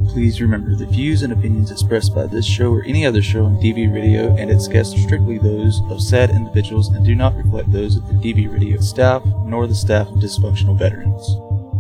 Please remember, the views and opinions expressed by this show or any other show on DV Radio and its guests are strictly those of said individuals and do not reflect those of the DV Radio staff nor the staff of Dysfunctional Veterans.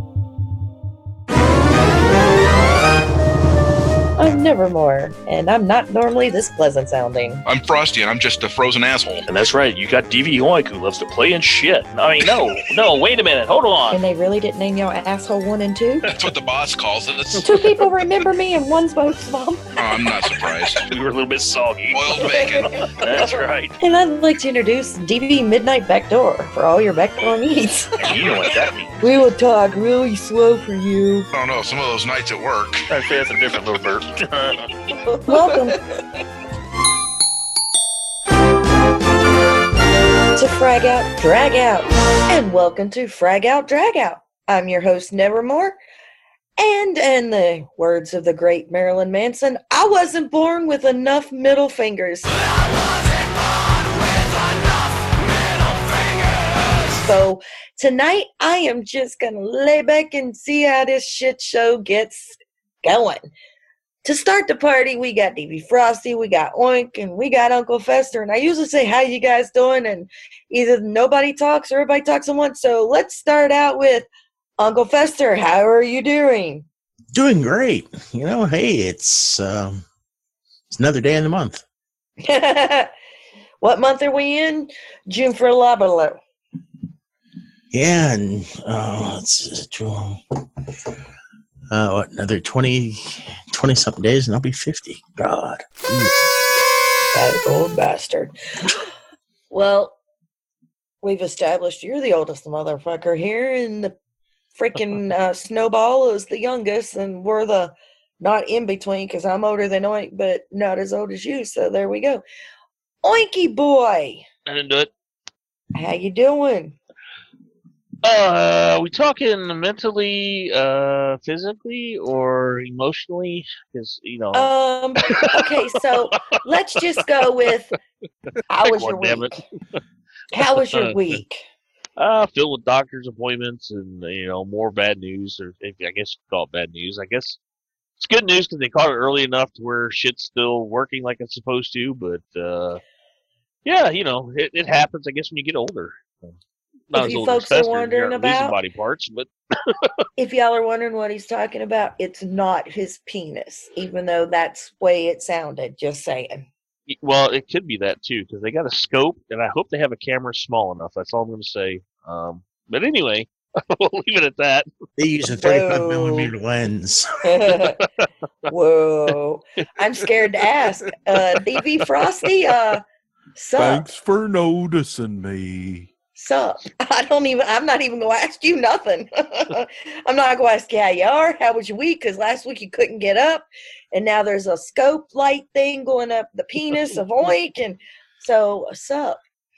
I'm Nevermore, and I'm not normally this pleasant sounding. I'm Frosty, and I'm just a frozen asshole. And that's right, you got DV Oink who loves to play and shit. I mean, no, wait a minute, hold on. And they really didn't name y'all asshole 1 and 2? That's what the boss calls it. 2 people remember me and one's both of them. Oh, I'm not surprised. We were a little bit soggy. Boiled bacon. That's right. And I'd like to introduce DV Midnight Backdoor for all your backdoor needs. And you know what that means. We will talk really slow for you. I don't know, some of those nights at work. I'd say that's a different little bird. Welcome to Frag Out, Drag Out, and welcome to Frag Out, Drag Out. I'm your host, Nevermore, and in the words of the great Marilyn Manson, I wasn't born with enough middle fingers. So tonight, I am just going to lay back and see how this shit show gets going. To start the party, we got DV Frosty, we got Oink, and we got Uncle Fester. And I usually say, how you guys doing? And either nobody talks or everybody talks at once. So let's start out with Uncle Fester. How are you doing? Doing great. You know, hey, it's another day in the month. What month are we in? June for Labalo. Yeah, and it's another 20-something days, and I'll be 50. God. That old bastard. Well, we've established you're the oldest motherfucker here, and the freaking Snowball is the youngest, and we're the not in between, because I'm older than Oink, but not as old as you, so there we go. Oinky boy! I didn't do it. How you doing? We talking mentally, physically, or emotionally? Because, you know. Okay, so let's just go with how was your week? How was your week? Filled with doctor's appointments and, you know, more bad news, or if I guess you call it bad news. I guess it's good news because they caught it early enough to where shit's still working like it's supposed to, but, yeah, you know, it happens, I guess, when you get older. Not if you folks are wondering about body parts, but if y'all are wondering what he's talking about, it's not his penis, even though that's the way it sounded. Just saying. Well, it could be that too, because they got a scope, and I hope they have a camera small enough. That's all I'm going to say. But anyway, we'll leave it at that. They use a 35mm lens. Whoa! I'm scared to ask. DV Frosty, sup? Thanks for noticing me. Sup? I'm not even going to ask you nothing. I'm not going to ask you how you are. How was your week? Because last week you couldn't get up. And now there's a scope light thing going up the penis of Oink. And so, sup?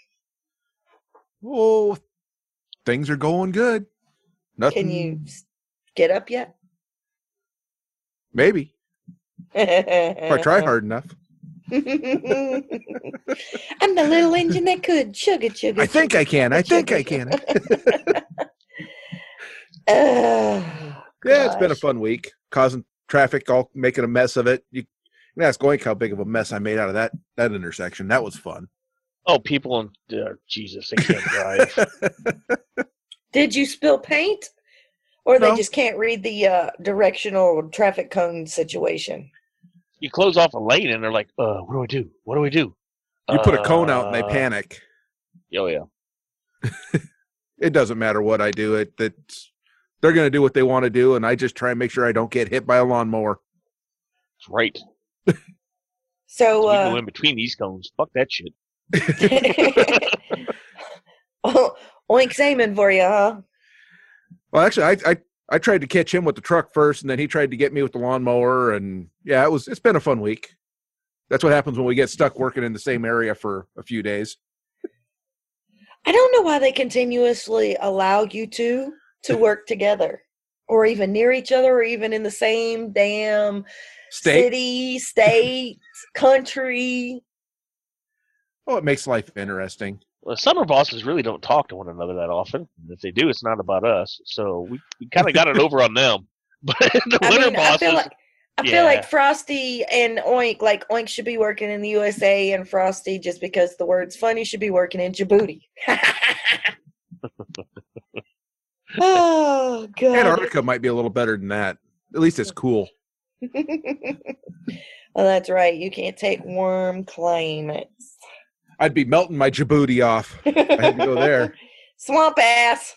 Oh, things are going good. Nothing. Can you get up yet? Maybe. If I try hard enough. I'm the little engine that could. Sugar. I think I can. Yeah, it's been a fun week. Causing traffic, all making a mess of it. You can ask Oink how big of a mess I made out of that intersection. That was fun. Oh, people in Jesus, they can't drive. Did you spill paint? Or No. they just can't read the directional traffic cone situation? You close off a lane, and they're like, what do I do? What do we do? You put a cone out and they panic. Oh, yeah. It doesn't matter what I do. They're going to do what they want to do, and I just try and make sure I don't get hit by a lawnmower. That's right. So, We go in between these cones. Fuck that shit. Oink's aiming for you, huh? Well, actually, I tried to catch him with the truck first, and then he tried to get me with the lawnmower, and yeah, it's been a fun week. That's what happens when we get stuck working in the same area for a few days. I don't know why they continuously allow you to work together, or even near each other, or even in the same damn city, state, country. Oh, it makes life interesting. Well, summer bosses really don't talk to one another that often. And if they do, it's not about us. So we kind of got it over on them. But the winter bosses, I feel like Frosty and Oink, like Oink should be working in the USA, and Frosty, just because the word's funny, should be working in Djibouti. Oh, God. Antarctica might be a little better than that. At least it's cool. Well, that's right. You can't take warm climates. I'd be melting my Djibouti off. I had to go there. Swamp ass.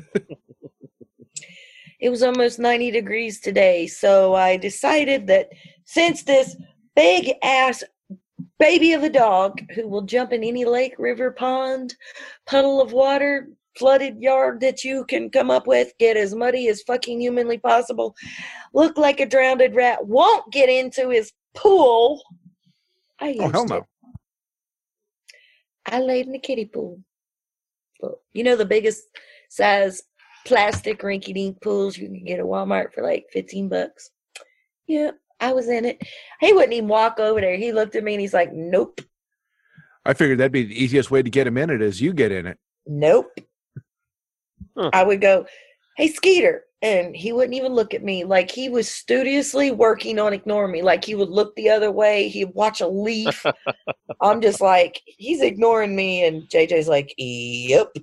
It was almost 90 degrees today, so I decided that since this big ass baby of a dog who will jump in any lake, river, pond, puddle of water, flooded yard that you can come up with, get as muddy as fucking humanly possible, look like a drowned rat, won't get into his pool. I used hell no. to. I laid in the kiddie pool. You know, the biggest size plastic rinky-dink pools you can get at Walmart for like $15. Yeah, I was in it. He wouldn't even walk over there. He looked at me and he's like, nope. I figured that'd be the easiest way to get him in it is you get in it. Nope. Huh. I would go, hey, Skeeter. And he wouldn't even look at me. Like he was studiously working on ignoring me. Like he would look the other way. He'd watch a leaf. I'm just like, he's ignoring me. And JJ's like, yep.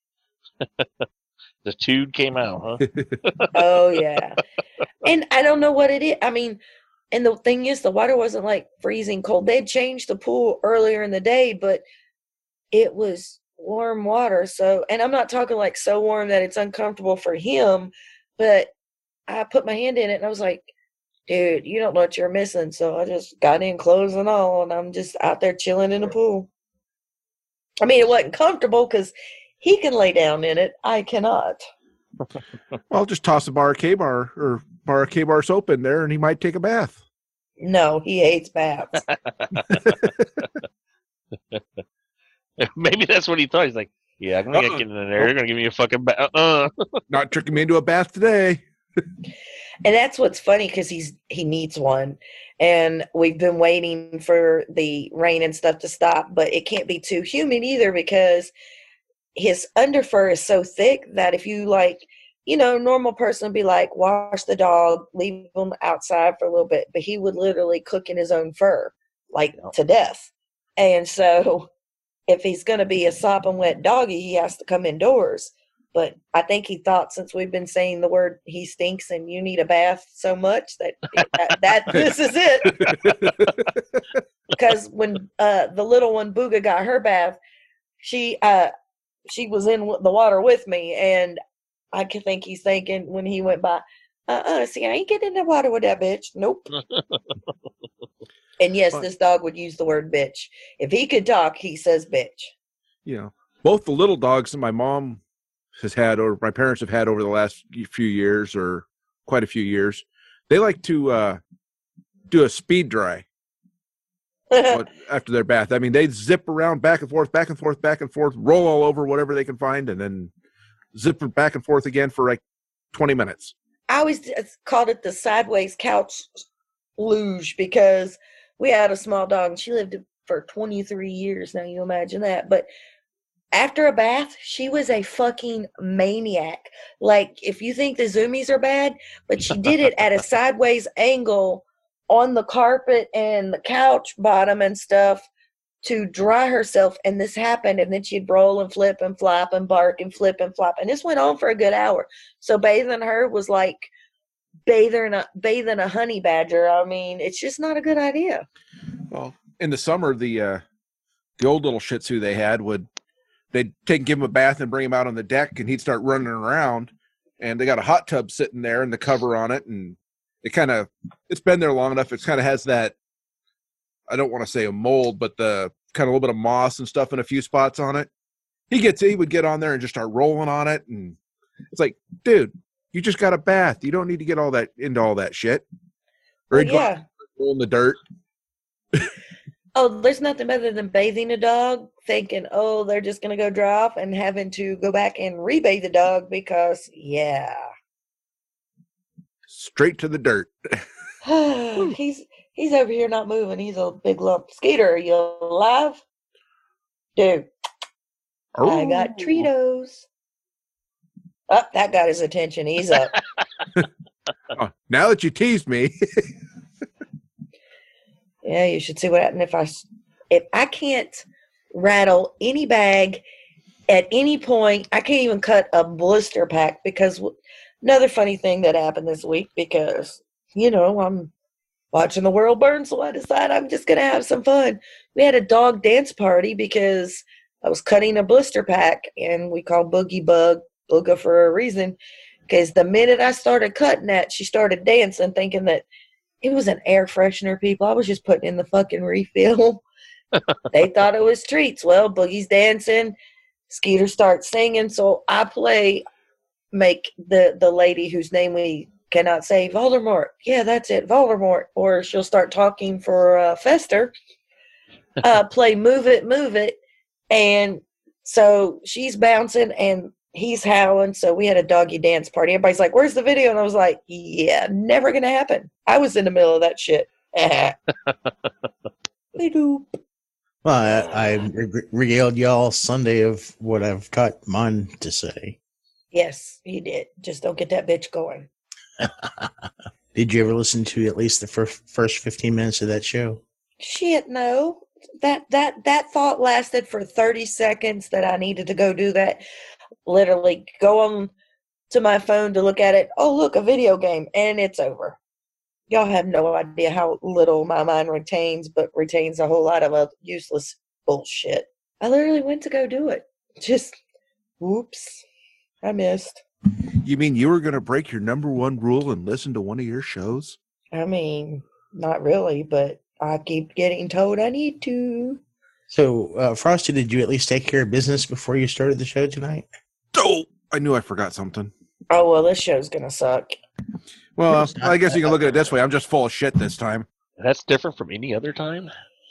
The tude came out, huh? Oh, yeah. And I don't know what it is. I mean, and the thing is, the water wasn't like freezing cold. They'd changed the pool earlier in the day, but it was warm water. So, and I'm not talking like so warm that it's uncomfortable for him, but I put my hand in it and I was like, dude, you don't know what you're missing. So I just got in clothes and all, and I'm just out there chilling in the pool. I mean, it wasn't comfortable because he can lay down in it. I cannot. Well, just toss a bar of K-Bar or bar of K-Bar soap in there and he might take a bath. No, he hates baths. Maybe that's what he thought. He's like, yeah, I'm going to get in there. They're going to give me a fucking bath. Not tricking me into a bath today. And that's what's funny because he needs one. And we've been waiting for the rain and stuff to stop, but it can't be too humid either because his underfur is so thick that if you like, you know, normal person would be like, wash the dog, leave him outside for a little bit. But he would literally cook in his own fur, like to death. And so if he's going to be a sopping wet doggy, he has to come indoors. But I think he thought since we've been saying the word he stinks and you need a bath so much that this is it. Because when the little one, Booga, got her bath, she was in the water with me, and I can think he's thinking when he went by, see, I ain't getting in the water with that bitch. Nope. And yes, this dog would use the word bitch. If he could talk, he says bitch. Yeah. Both the little dogs that my mom has had, or my parents have had over the last few years, or quite a few years, they like to do a speed dry after their bath. I mean, they zip around back and forth, back and forth, back and forth, roll all over whatever they can find, and then zip it back and forth again for like 20 minutes. I always called it the sideways couch luge because we had a small dog and she lived for 23 years. Now you imagine that. But after a bath, she was a fucking maniac. Like, if you think the zoomies are bad, but she did it at a sideways angle on the carpet and the couch bottom and stuff to dry herself. And this happened, and then she'd roll and flip and flop and bark and flip and flop. And this went on for a good hour. So bathing her was like bathing a honey badger. I mean, it's just not a good idea. Well, in the summer, the old little Shih Tzu they had they'd give him a bath and bring him out on the deck, and he'd start running around. And they got a hot tub sitting there and the cover on it, and it's been there long enough. It kind of has that, I don't want to say a mold, but the kind of a little bit of moss and stuff in a few spots on it. He would get on there and just start rolling on it, and it's like, dude, you just got a bath. You don't need to get into all that shit. Or yeah. Roll in the dirt. Oh, there's nothing better than bathing a dog, thinking, oh, they're just going to go dry off, and having to go back and rebathe the dog because, yeah. Straight to the dirt. He's over here not moving. He's a big lump. Skeeter, are you alive? Dude, I got Treatos. Oh, that got his attention. He's up. Oh, now that you teased me. Yeah, you should see what happened if I can't rattle any bag at any point. I can't even cut a blister pack because another funny thing that happened this week, because I'm watching the world burn, so I decided I'm just gonna have some fun. We had a dog dance party because I was cutting a blister pack, and we call Boogie Booga for a reason. Because the minute I started cutting that, she started dancing, thinking that it was an air freshener, people. I was just putting in the fucking refill. They thought it was treats. Well, Boogie's dancing. Skeeter starts singing. So I make the lady whose name we cannot say, Voldemort. Yeah, that's it, Voldemort. Or she'll start talking for Fester. Play Move It, Move It. And so she's bouncing and he's howling. So we had a doggy dance party. Everybody's like, where's the video? And I was like, yeah, never going to happen. I was in the middle of that shit. Well, I regaled y'all Sunday of what I've got mine to say. Yes, you did. Just don't get that bitch going. Did you ever listen to at least the first 15 minutes of that show? Shit, no. That thought lasted for 30 seconds that I needed to go do that. Literally go on to my phone to look at it. Oh, look, a video game, and it's over. Y'all have no idea how little my mind retains, but retains a whole lot of useless bullshit. I literally went to go do it. Just, whoops, I missed. You mean you were going to break your number one rule and listen to one of your shows? I mean, not really, but I keep getting told I need to. So, Frosty, did you at least take care of business before you started the show tonight? Oh, I knew I forgot something. Oh, well, this show's going to suck. Well, I guess you can look at it this way. I'm just full of shit this time. That's different from any other time.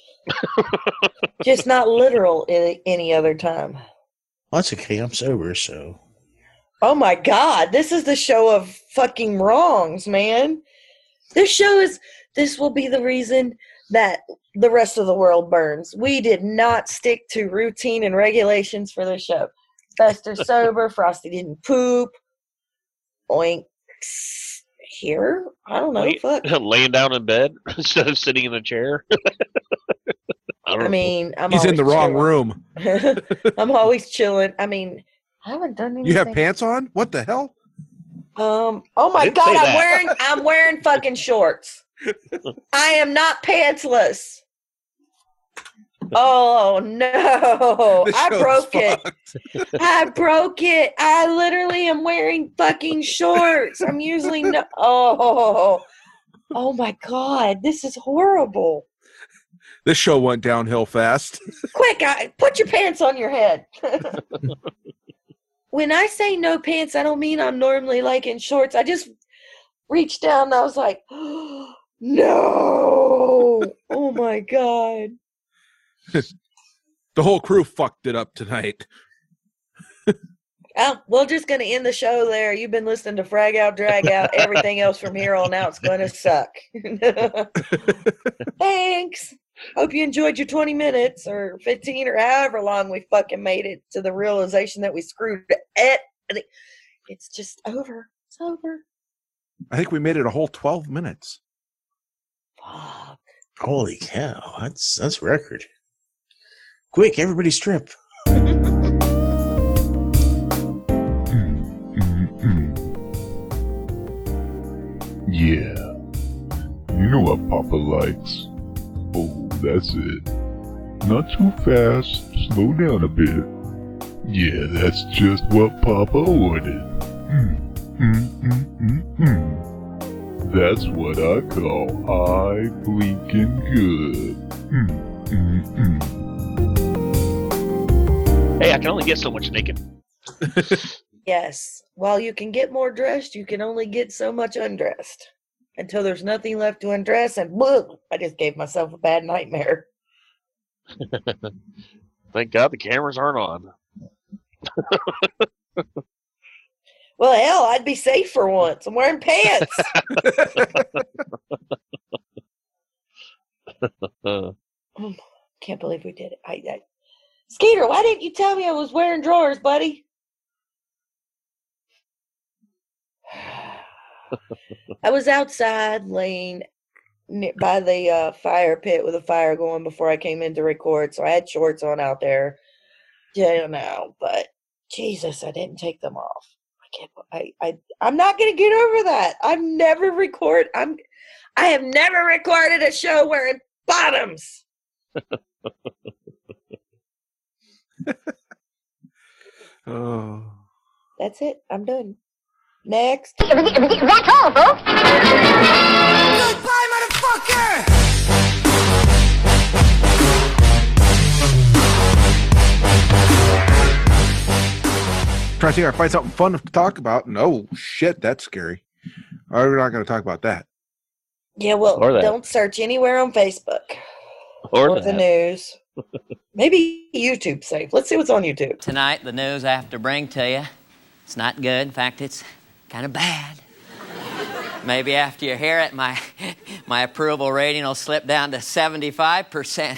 Just not literal any other time. Well, that's okay. I'm sober, so. Oh my God, this is the show of fucking wrongs, man. This will be the reason that the rest of the world burns. We did not stick to routine and regulations for this show. Fester sober, Frosty didn't poop. Oinks here? I don't know. Fuck. Laying down in bed instead of sitting in a chair. I mean, he's in the wrong room. I'm always chilling. I mean, I haven't done anything. You have pants on? What the hell? Oh my God, I'm wearing fucking shorts. I am not pantsless. Oh no. I broke it. I broke it. I literally am wearing fucking shorts. I'm usually oh my God, this is horrible. This show went downhill fast. Quick, put your pants on your head. When I say no pants, I don't mean I'm normally like in shorts. I just reached down and I was like, oh, no. Oh my God. The whole crew fucked it up tonight. We're just going to end the show there. You've been listening to Frag Out, Drag Out. Everything else from here on out is going to suck. Thanks. Hope you enjoyed your 20 minutes or 15 or however long we fucking made it to the realization that we screwed it. It's just over. It's over. I think we made it a whole 12 minutes. Fuck. Holy cow. That's record. Quick, everybody strip. Yeah. You know what Papa likes. Oh, that's it. Not too fast. Slow down a bit. Yeah, that's just what Papa ordered. That's what I call high blinking good. Hey, I can only get so much naked. Yes. While you can get more dressed, you can only get so much undressed. Until there's nothing left to undress, and boom, I just gave myself a bad nightmare. Thank God the cameras aren't on. Well, hell, I'd be safe for once. I'm wearing pants. Can't believe we did it. Skeeter, why didn't you tell me I was wearing drawers, buddy? I was outside laying by the fire pit with a fire going before I came in to record, so I had shorts on out there. Yeah, no, but Jesus, I didn't take them off. I'm not gonna get over that. I have never recorded a show wearing bottoms. Oh. That's it. I'm done. Next. That's all, folks. Goodbye, motherfucker! Trying to see if I find something fun to talk about. No, shit, that's scary. We're not going to talk about that. Yeah, well, Or that. don't search anywhere on Facebook Or the news. Maybe YouTube's safe. Let's see what's on YouTube. Tonight, the news I have to bring to you, it's not good. In fact, it's kind of bad. Maybe after you hear it, my approval rating will slip down to 75%.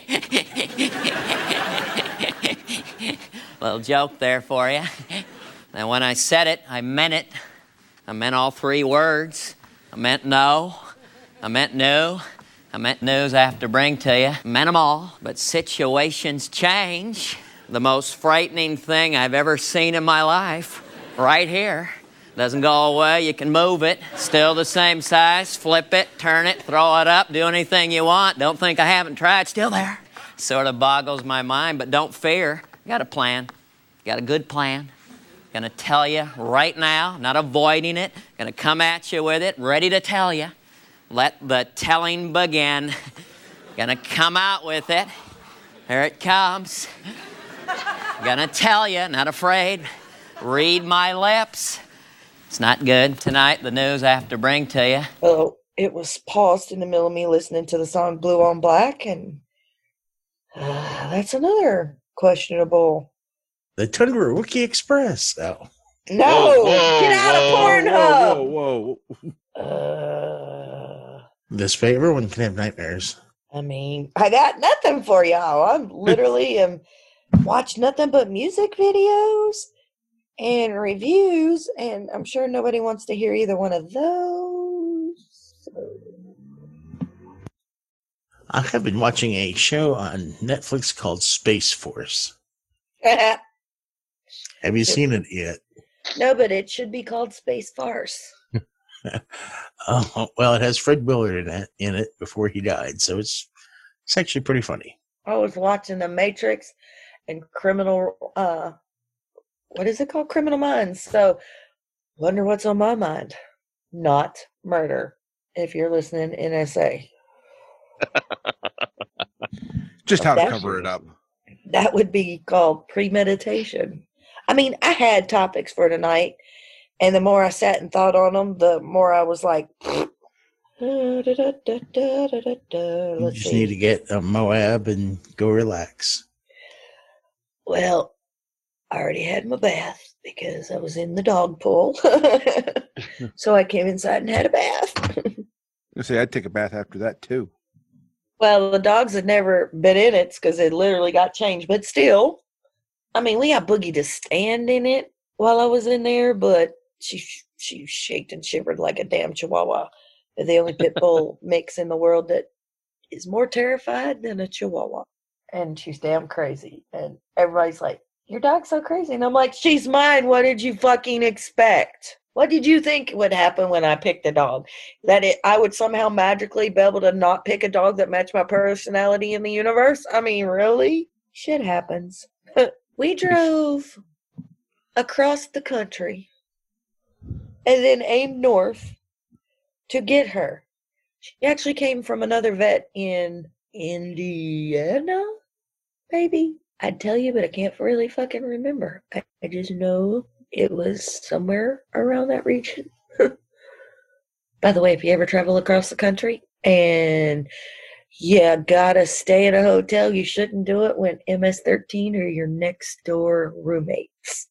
Little joke there for you. And when I said it, I meant it. I meant all three words. I meant no. I meant new. I meant news I have to bring to you. I meant them all. But situations change. The most frightening thing I've ever seen in my life, right here. Doesn't go away. You can move it. Still the same size. Flip it, turn it, throw it up, do anything you want. Don't think I haven't tried. Still there. Sort of boggles my mind, but don't fear. Got a plan. Got a good plan. Gonna tell you right now, not avoiding it. Gonna come at you with it, ready to tell you. Let the telling begin. Gonna come out with it. Here it comes. Gonna tell you, not afraid. Read my lips. It's not good. Tonight, the news I have to bring to you. Oh, it was paused in the middle of me listening to the song Blue on Black, and that's another questionable. The Tundra Wiki Express. Oh, No, Whoa, get out of Pornhub. Whoa. this way, everyone can have nightmares. I mean, I got nothing for y'all. I'm literally watch nothing but music videos and reviews, and I'm sure nobody wants to hear either one of those. I have been watching a show on Netflix called Space Force. Have you seen it yet? No, but it should be called Space Farce. Oh, well, it has Fred Willard in it before he died, so it's actually pretty funny. I was watching The Matrix and Criminal, what is it called? Criminal Minds. So, wonder what's on my mind. Not murder. If you're listening, NSA. Just how to That's- cover it up. That would be called premeditation. I mean, I had topics for tonight, and the more I sat and thought on them, the more I was like, You let's just see. need to get a Moab and go relax. Well, I already had my bath because I was in the dog pool. So I came inside and had a bath. I say I'd take a bath after that too. Well, the dogs had never been in it because it literally got changed. But still, I mean, we got Boogie to stand in it while I was in there, but she shaked and shivered like a damn chihuahua. They're the only pit bull mix in the world that is more terrified than a chihuahua. And she's damn crazy. And everybody's like, your dog's so crazy. And I'm like, she's mine. What did you fucking expect? What did you think would happen when I picked a dog? That I would somehow magically be able to not pick a dog that matched my personality in the universe? I mean, really? Shit happens. We drove across the country and then aimed north to get her. She actually came from another vet in Indiana, maybe. I'd tell you, but I can't really fucking remember. I just know it was somewhere around that region. By the way, if you ever travel across the country and you gotta stay in a hotel, you shouldn't do it when MS-13 are your next door roommates.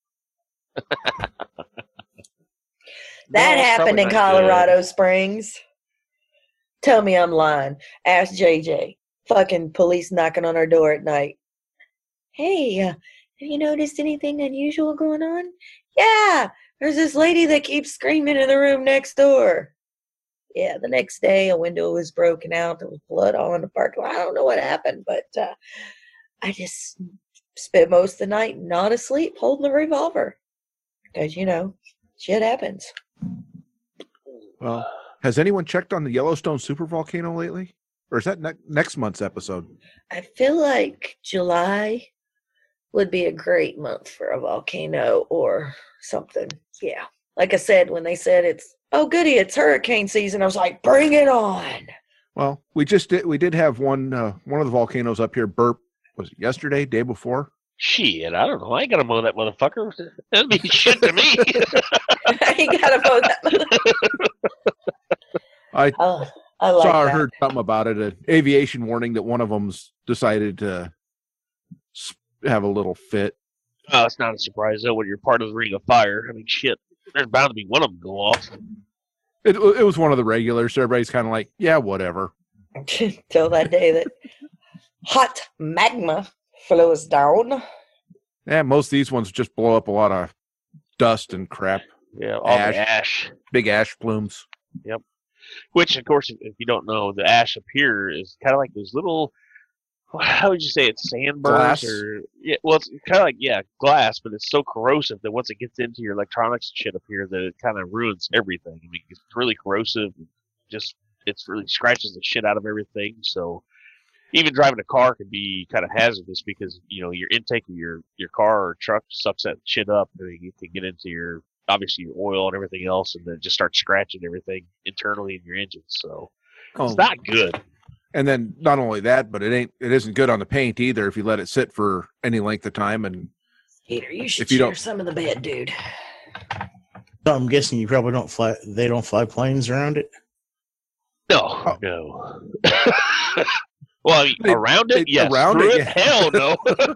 That it's happened probably in not Colorado Springs. Tell me I'm lying. Ask JJ. Fucking police knocking on our door at night. Hey, have you noticed anything unusual going on? Yeah, there's this lady that keeps screaming in the room next door. Yeah, the next day a window was broken out. There was blood all in the parking lot. I don't know what happened, but I just spent most of the night not asleep holding the revolver. Because, shit happens. Well, has anyone checked on the Yellowstone supervolcano lately? Or is that next month's episode? I feel like July would be a great month for a volcano or something. Yeah. Like I said, when they said oh goody, it's hurricane season, I was like, bring it on. Well, we did have one of the volcanoes up here burp. Was it yesterday, day before? Shit, I don't know. I ain't gotta mow that motherfucker. That'd be shit to me. I ain't gotta mow that. I like saw or that. heard something about it, an aviation warning that one of them's decided to have a little fit. Oh, it's not a surprise, though, when you're part of the ring of fire. I mean, shit, there's bound to be one of them go off. It was one of the regulars, so everybody's kind of like, yeah, whatever. Till that day that hot magma flows down. Yeah, most of these ones just blow up a lot of dust and crap. Yeah, all the ash. Big ash plumes. Yep. Which, of course, if you don't know, the ash up here is kind of like those little, how would you say it's sandburrs? Glass? Yeah, well, it's kind of like, glass, but it's so corrosive that once it gets into your electronics and shit up here, that it kind of ruins everything. I mean, it's really corrosive. It's really scratches the shit out of everything. So even driving a car can be kind of hazardous because, your intake of your car or truck sucks that shit up. I mean, you can get into obviously your oil and everything else, and then just start scratching everything internally in your engine. So it's not good. And then not only that, but it isn't good on the paint either if you let it sit for any length of time. And Peter, you should share some of the bed, dude. So I'm guessing you probably don't fly. They don't fly planes around it. No. Well, around it, yes. Around it, yeah. Hell no.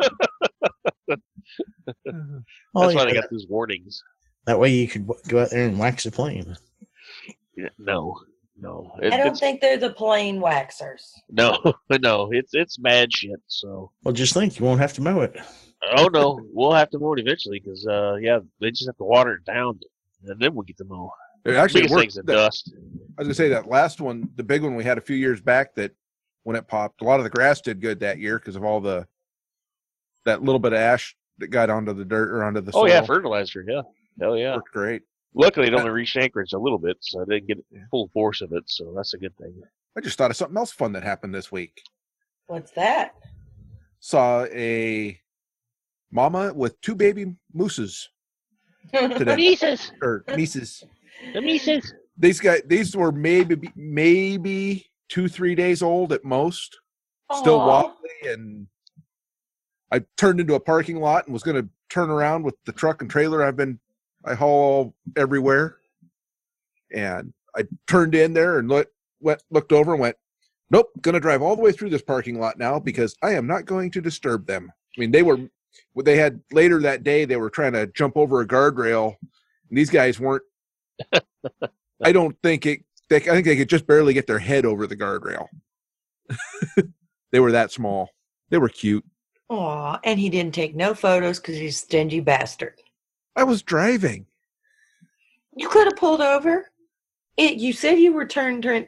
That's why they yeah, got those warnings. That way you could go out there and wax a plane. Yeah, no. I don't think they're the plane waxers. No, it's mad shit. So. Well, just think you won't have to mow it. Oh no, we'll have to mow it eventually because they just have to water it down, and then we'll get to mow. It actually works. Dust. I was gonna say that last one, the big one we had a few years back, that when it popped, a lot of the grass did good that year because of all that little bit of ash that got onto the dirt or onto the soil. Oh yeah, fertilizer. Yeah, hell yeah, worked great. Luckily, it only reached Anchorage a little bit, so I didn't get full force of it. So that's a good thing. I just thought of something else fun that happened this week. What's that? Saw a mama with 2 baby mooses today. Mises. The Mises. These were maybe 2-3 days old at most. Still wobbly, and I turned into a parking lot and was going to turn around with the truck and trailer I haul everywhere. And I turned in there and looked over and went, nope, going to drive all the way through this parking lot now because I am not going to disturb them. I mean, they had later that day, they were trying to jump over a guardrail, and these guys weren't. I think they could just barely get their head over the guardrail. They were that small. They were cute. Aw, and he didn't take no photos because he's a stingy bastard. I was driving. You could have pulled over. You said you were turned into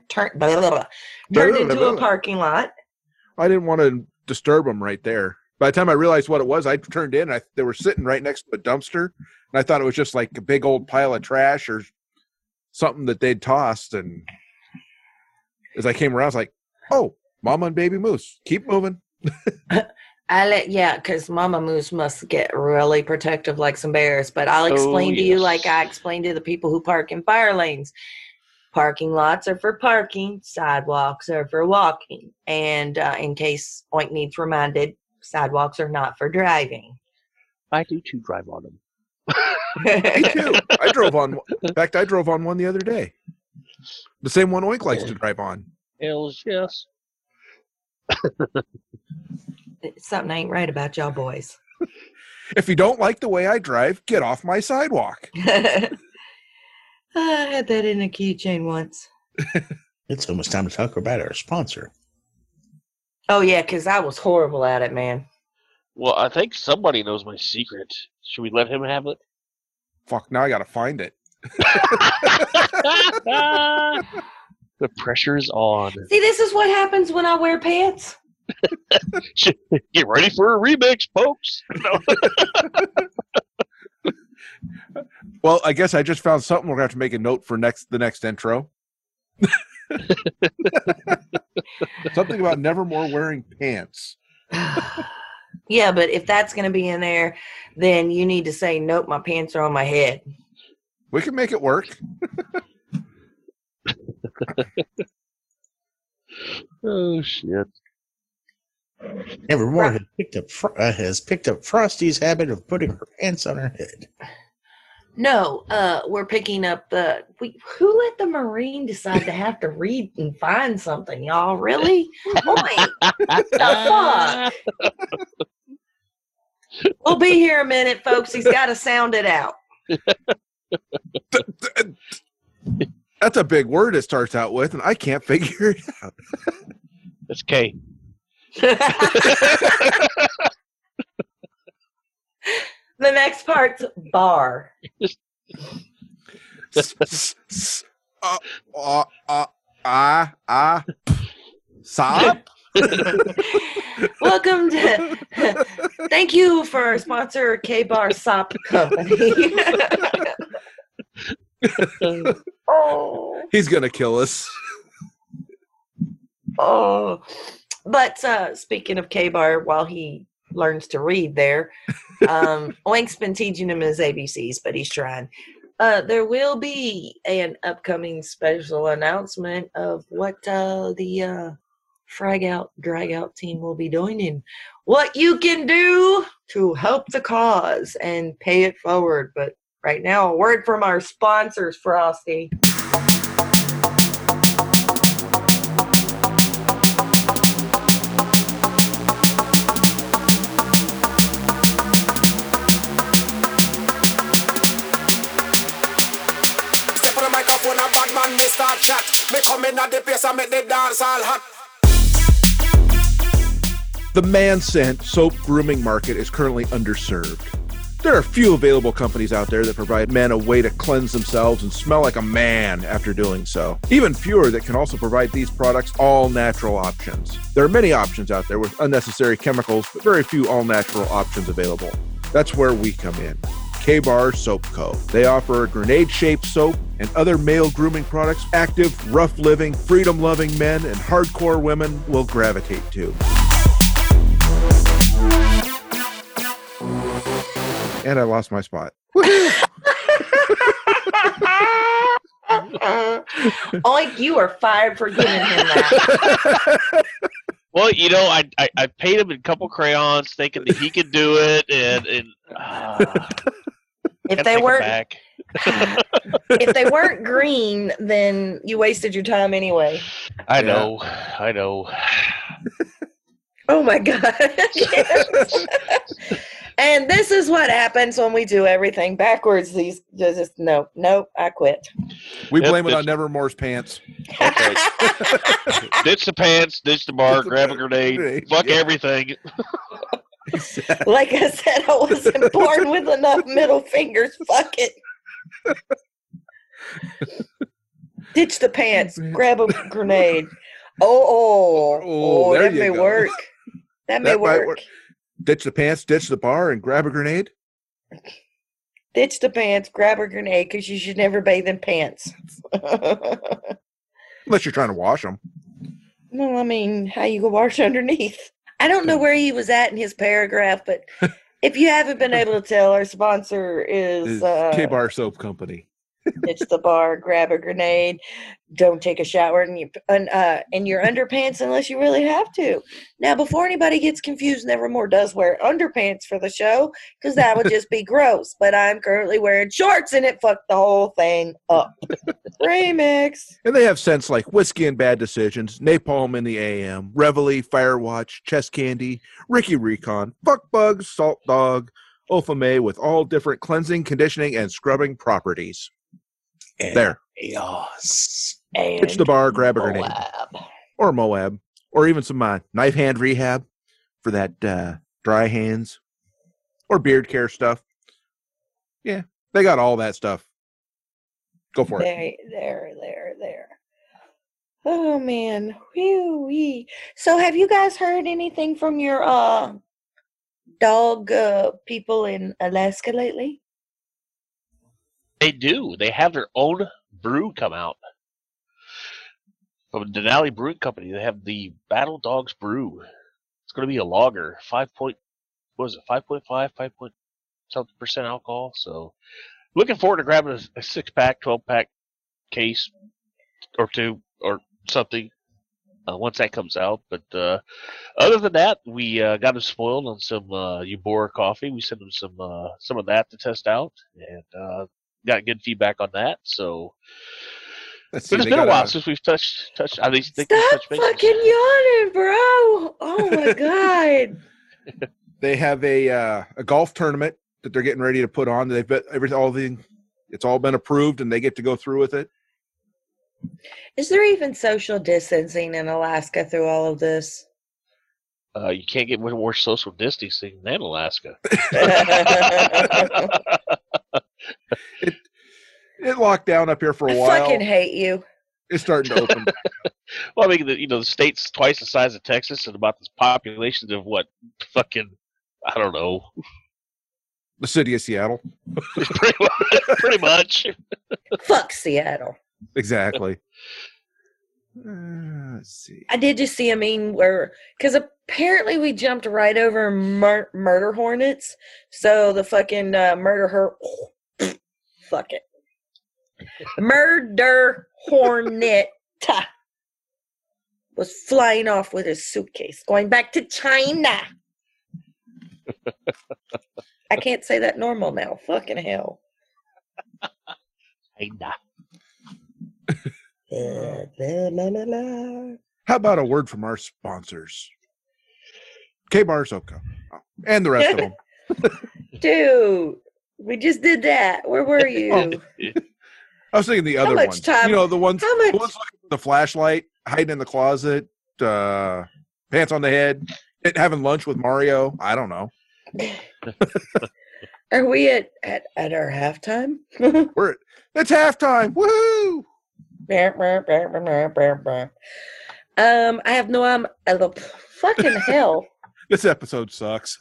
a parking lot. I didn't want to disturb them right there. By the time I realized what it was, I turned in. They were sitting right next to a dumpster, and I thought it was just like a big old pile of trash or something that they'd tossed. And as I came around, I was like, "Oh, Mama and Baby Moose, keep moving." Because Mama Moose must get really protective like some bears. But I'll explain to you like I explained to the people who park in fire lanes. Parking lots are for parking. Sidewalks are for walking. And in case Oink needs reminded, sidewalks are not for driving. I do too drive on them. Me too. I drove on. In fact, I drove on one the other day. The same one Oink likes to drive on. Hells yes. Something ain't right about y'all boys. If you don't like the way I drive, get off my sidewalk. I had that in a keychain once. It's almost time to talk about our sponsor. Oh, yeah, because I was horrible at it, man. Well, I think somebody knows my secret. Should we let him have it? Fuck, now I got to find it. The pressure's on. See, this is what happens when I wear pants. Get ready for a remix, folks. Well, I guess I just found something we're going to have to make a note for the next intro. Something about Nevermore wearing pants. Yeah, but if that's going to be in there, then you need to say, nope, my pants are on my head. We can make it work. Oh, shit. Nevermore has picked up Frosty's habit of putting her pants on her head. No, we're picking up who let the Marine decide to have to read and find something, y'all? Really? Boy, the fuck? We'll be here a minute, folks. He's got to sound it out. That's a big word it starts out with, and I can't figure it out. It's K. The next part's bar. Stop. Welcome to. Thank you for our sponsor, K-Bar Sop Company. Oh. He's gonna kill us. Oh. But speaking of K-Bar, while he learns to read there, Oink's been teaching him his ABCs, but he's trying. There will be an upcoming special announcement of what the Frag Out, Drag Out team will be doing and what you can do to help the cause and pay it forward. But right now, a word from our sponsors, Frosty. The Man Scent soap grooming market is currently underserved. There are few available companies out there that provide men a way to cleanse themselves and smell like a man after doing so. Even fewer that can also provide these products all-natural options. There are many options out there with unnecessary chemicals, but very few all-natural options available. That's where we come in. K-Bar Soap Co. They offer a grenade-shaped soap and other male grooming products active, rough-living, freedom-loving men and hardcore women will gravitate to. And I lost my spot. Oink, you are fired for giving him that. Well, you know, I paid him a couple crayons thinking that he could do it, and if they weren't green, then you wasted your time anyway. I know. Oh my God. And this is what happens when we do everything backwards. Nope, I quit. We blame it on Nevermore's pants. Okay. Ditch the pants, ditch the bar, grab a grenade, fuck everything. Exactly. Like I said, I wasn't born with enough middle fingers. Fuck it. Ditch the pants, grab a grenade. Oh, that may work. That may work. Ditch the pants, ditch the bar, and grab a grenade? Ditch the pants, grab a grenade, because you should never bathe in pants. Unless you're trying to wash them. Well, I mean, how you go wash underneath? I don't know where he was at in his paragraph, but if you haven't been able to tell, our sponsor is K-Bar Soap Company. Ditch the bar, grab a grenade, don't take a shower in your underpants unless you really have to. Now, before anybody gets confused, Nevermore does wear underpants for the show because that would just be gross. But I'm currently wearing shorts and it fucked the whole thing up. Remix. And they have scents like Whiskey and Bad Decisions, Napalm in the AM, Reveille, Firewatch, Chest Candy, Ricky Recon, Fuck Bugs, Salt Dog, Ulfame with all different cleansing, conditioning, and scrubbing properties. And there. Yes. Ditch the bar, grab a grenade. Or Moab. Or even some knife hand rehab for that dry hands. Or beard care stuff. Yeah, they got all that stuff. Go for it. There. Oh man. Whee-wee. So have you guys heard anything from your dog people in Alaska lately? They do. They have their own brew come out from Denali Brewing Company. They have the Battle Dogs Brew. It's going to be a lager, 5.5, 5 point something % alcohol. So, looking forward to grabbing a 6-pack, 12-pack case or two or something once that comes out. But other than that, we got them spoiled on some Eubora coffee. We sent them some of that to test out, and got good feedback on that. So, but it's been a while since we've touched. I think Stop fucking yawning, bro! Oh my god. They have a golf tournament that they're getting ready to put on. They've got it's all been approved, and they get to go through with it. Is there even social distancing in Alaska through all of this? You can't get more social distancing than Alaska. It locked down up here for a while. I fucking hate you. It's starting to open. Well, I mean, the state's twice the size of Texas and about this population of what? Fucking, I don't know. The city of Seattle. Pretty much. Fuck Seattle. Exactly. Let's see. I did just see a meme where, because apparently we jumped right over murder hornets. So the fucking fuck it. Murder hornet was flying off with his suitcase, going back to China. I can't say that normal now. Fucking hell. China. How about a word from our sponsors? K-Bar Zoka. And the rest of them. Dude, we just did that. Where were you? I was thinking the other ones. Time? You know, the ones looking for the flashlight, hiding in the closet, pants on the head, having lunch with Mario. I don't know. Are we at our halftime? It's halftime. Woohoo! I have no fucking hell. This episode sucks.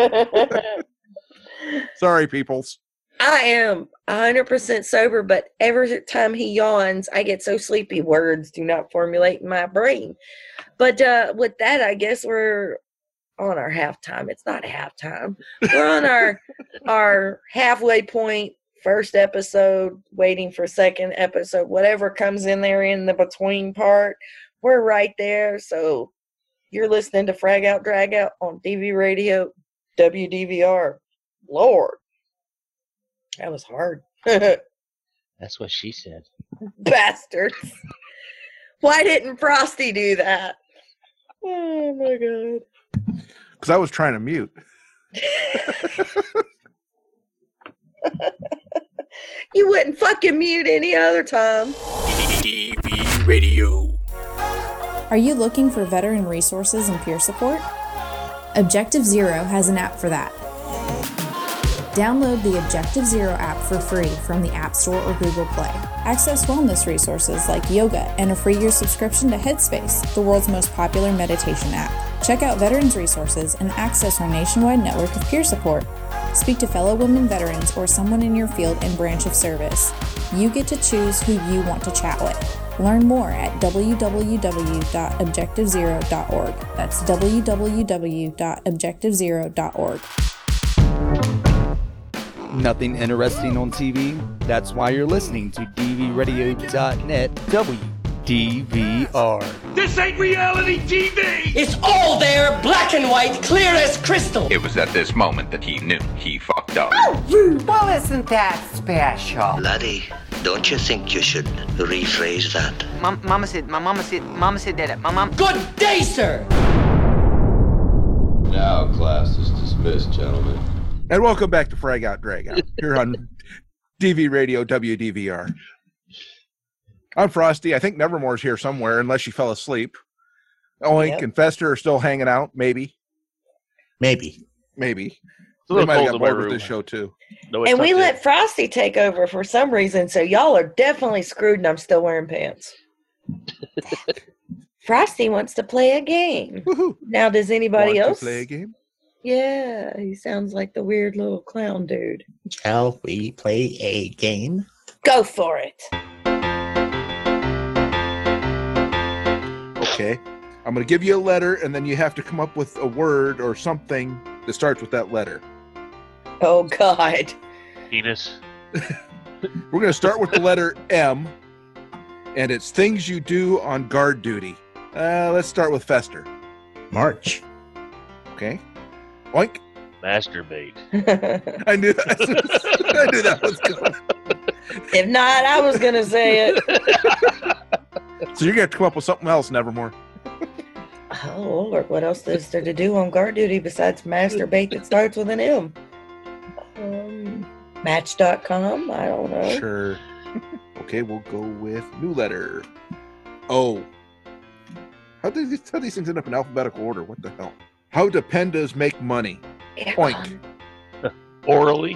Sorry, peoples. I am 100% sober, but every time he yawns, I get so sleepy. Words do not formulate in my brain. But with that, I guess we're on our halftime. It's not halftime. We're on our halfway point. First episode, waiting for second episode, whatever comes in there in the between part, we're right there. So you're listening to Frag Out Drag Out on DV Radio, WDVR. Lord, that was hard. That's what she said. Bastards. Why didn't Frosty do that? Oh my god. Because I was trying to mute. You wouldn't fucking mute any other time. DV Radio. Are you looking for veteran resources and peer support? Objective Zero has an app for that. Download the Objective Zero app for free from the App Store or Google Play. Access wellness resources like yoga and a free year subscription to Headspace, the world's most popular meditation app. Check out veterans resources and access our nationwide network of peer support. Speak to fellow women veterans or someone in your field and branch of service. You get to choose who you want to chat with. Learn more at www.objectivezero.org. That's www.objectivezero.org. Nothing interesting on TV? That's why you're listening to dvradio.net WDVR. This ain't reality TV! It's all there, black and white, clear as crystal. It was at this moment that he knew he fucked up. Oh, well, isn't that special? Laddie, don't you think you should rephrase that? Mama said that. Mom. Good day, sir! Now class is dismissed, gentlemen. And welcome back to Frag Out Drag Out here on DV Radio WDVR. I'm Frosty. I think Nevermore's here somewhere, unless she fell asleep. Oink and Fester are still hanging out, maybe. Maybe. They might have got bored with this show, too. No, and we let Frosty take over for some reason, so y'all are definitely screwed and I'm still wearing pants. Frosty wants to play a game. Now, does anybody else play a game? Yeah, he sounds like the weird little clown dude. Shall we play a game? Go for it. Okay. I'm going to give you a letter, and then you have to come up with a word or something that starts with that letter. Oh, God. Penis. We're going to start with the letter M, and it's things you do on guard duty. Let's start with Fester. March. Okay. Oink. Masturbate. I knew that was good. If not, I was going to say it. So you're going to have to come up with something else, Nevermore. Oh, Lord, what else is there to do on guard duty besides masturbate that starts with an M? Match.com? I don't know. Sure. Okay, we'll go with new letter. O. How do these things end up in alphabetical order? What the hell? How do pandas make money? Oink. Orally.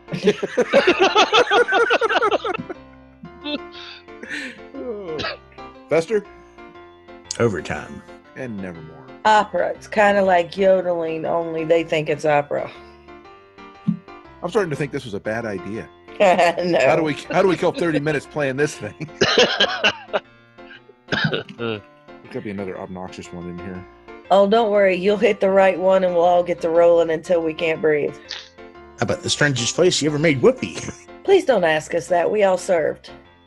Fester? Overtime. And Nevermore. Opera. It's kind of like yodeling, only they think it's opera. I'm starting to think this was a bad idea. No. How do we kill 30 minutes playing this thing? There could be another obnoxious one in here. Oh, don't worry. You'll hit the right one and we'll all get to rolling until we can't breathe. How about the strangest place you ever made whoopee? Please don't ask us that. We all served.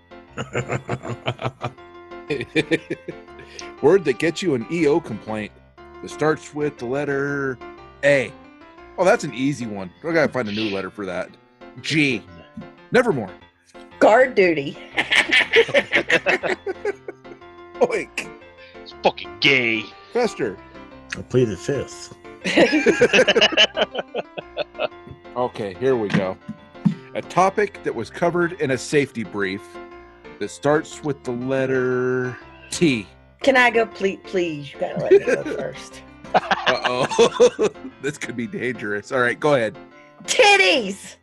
Word that gets you an EO complaint that starts with the letter A. Oh, that's an easy one. I gotta find a new letter for that. G. Nevermore. Guard duty. Oink. It's fucking gay. Fester. I'll plead the fifth. Okay, here we go. A topic that was covered in a safety brief that starts with the letter T. Can I go? Please, you gotta let me go first. Uh-oh. This could be dangerous. All right, go ahead. Titties!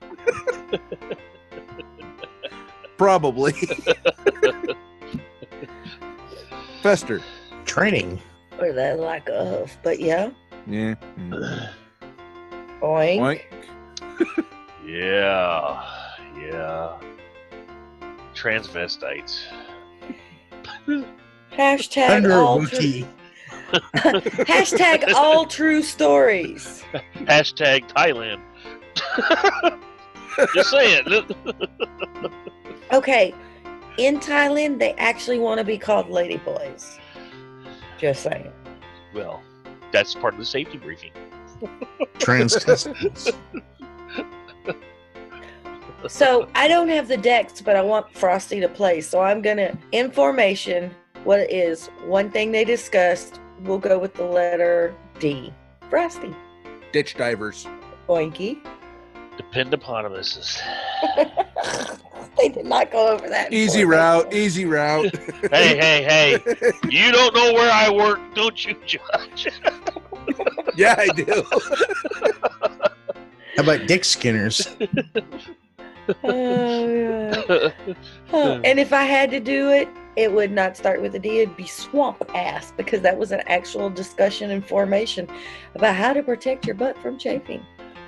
Probably. Fester. Training. Or that like a hoof, but yeah. Yeah. Oink. Yeah. Transvestites. Hashtag all true. Hashtag all true stories. Hashtag Thailand. Just saying. Okay. In Thailand, they actually want to be called ladyboys. Just saying. Well, that's part of the safety briefing. Trans testicles. So I don't have the decks, but I want Frosty to play. So I'm gonna information. What it is one thing they discussed? We'll go with the letter D. Frosty. Ditch divers. Oinky. Dependopotamuses. They did not go over that. Easy route. Hey. You don't know where I work, don't you, Judge? Yeah, I do. How about dick skinners? And if I had to do it, it would not start with a D. It'd be swamp ass, because that was an actual discussion and formation about how to protect your butt from chafing.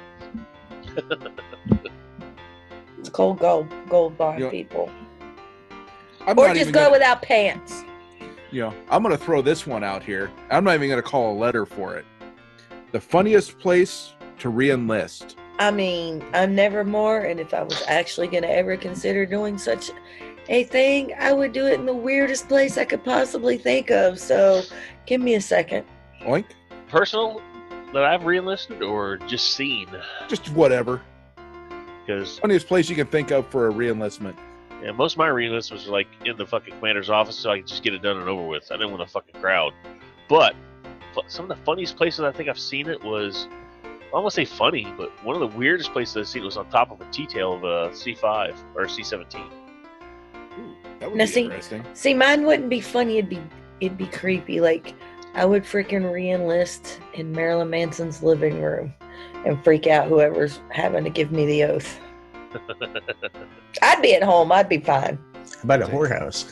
It's cold gold bond, people. Or just go without pants. I'm going to throw this one out here. I'm not even going to call a letter for it. The funniest place to re-enlist. I mean, I'm Nevermore, and if I was actually going to ever consider doing such a thing, I would do it in the weirdest place I could possibly think of. So, give me a second. Oink. Personal that I've re-enlisted or just seen? Just whatever. Because funniest place you can think of for a re-enlistment. Yeah, most of my re-enlistments were like in the fucking commander's office, so I could just get it done and over with. I didn't want a fucking crowd. But some of the funniest places I think I've seen it was, I don't want to say funny, but one of the weirdest places I've seen it was on top of a T-tail of a C5 or C-17. That would be interesting. See, mine wouldn't be funny. It'd be creepy. Like, I would freaking re-enlist in Marilyn Manson's living room and freak out whoever's having to give me the oath. I'd be at home. I'd be fine. How About a whorehouse.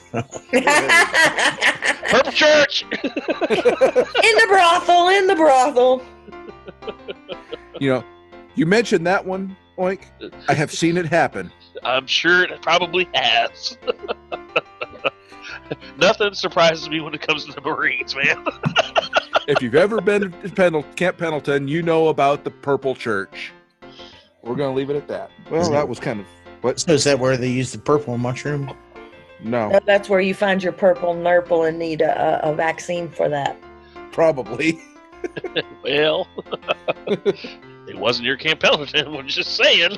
Purple Church! In the brothel. You know, you mentioned that one, Oink. I have seen it happen. I'm sure it probably has. Nothing surprises me when it comes to the Marines, man. If you've ever been to Camp Pendleton, you know about the Purple Church. We're going to leave it at that. Well, that was kind of... What? So is that where they use the purple mushroom? No. That's where you find your purple nurple and need a vaccine for that. Probably. Well, it wasn't your Camp Pendleton. I'm just saying.